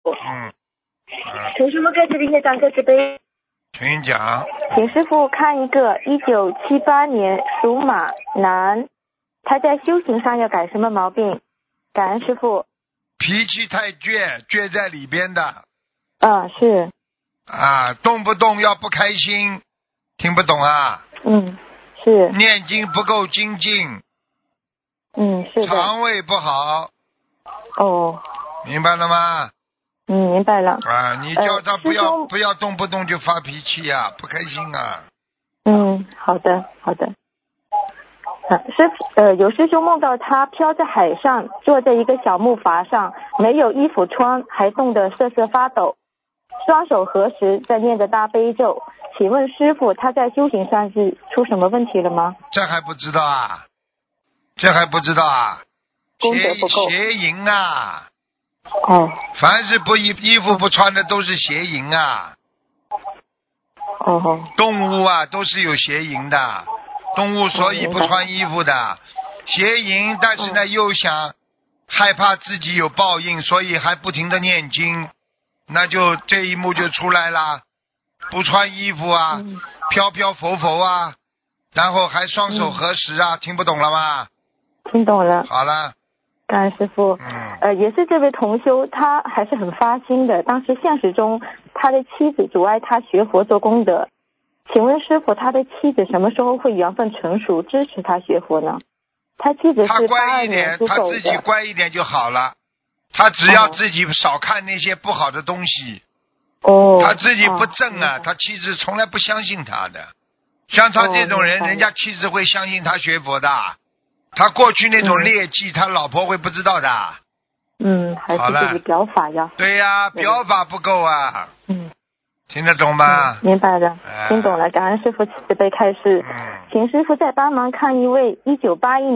嗯， 求师傅开始的业障各自背。 请讲。 请师傅看一个1978年属马男，他在修行上要改什么毛病？感恩师傅。 脾气太倔在里边的是。 啊，动不动要不开心，听不懂啊？ 是。 念经不够精进。 是的。 肠胃不好。明白了吗？ 明白了。 你叫他不要动不动就发脾气啊，不开心啊。 好的。有师兄梦到他飘在海上，坐在一个小木筏上，没有衣服穿，还冻得瑟瑟发抖，双手合十在念着大悲咒。请问师傅，他在修行上是出什么问题了吗？ 这还不知道啊？ 功德不够。 邪淫啊。凡是不衣服不穿的都是邪淫啊。动物啊都是有邪淫的，动物所以不穿衣服的。邪淫，但是呢又想害怕自己有报应，所以还不停的念经，那就这一幕就出来了。不穿衣服啊，飘飘浮浮啊，然后还双手合十啊，听不懂了吗？ 听懂了。 好了。 感恩师父。也是这位同修，他还是很发心的。当时现实中，他的妻子阻碍他学佛做功德。请问师父，他的妻子什么时候会缘分成熟，支持他学佛呢？他妻子是82年属狗的。 他自己乖一点就好了。他只要自己少看那些不好的东西。他自己不正啊，他妻子从来不相信他的。像他这种人，人家妻子会相信他学佛的。他过去那种劣迹，他老婆会不知道的。 还是自己表法呀。 对呀，表法不够啊。听得懂吗？ 明白了，听懂了。感恩师父慈悲开示。请师父再帮忙看一位1981年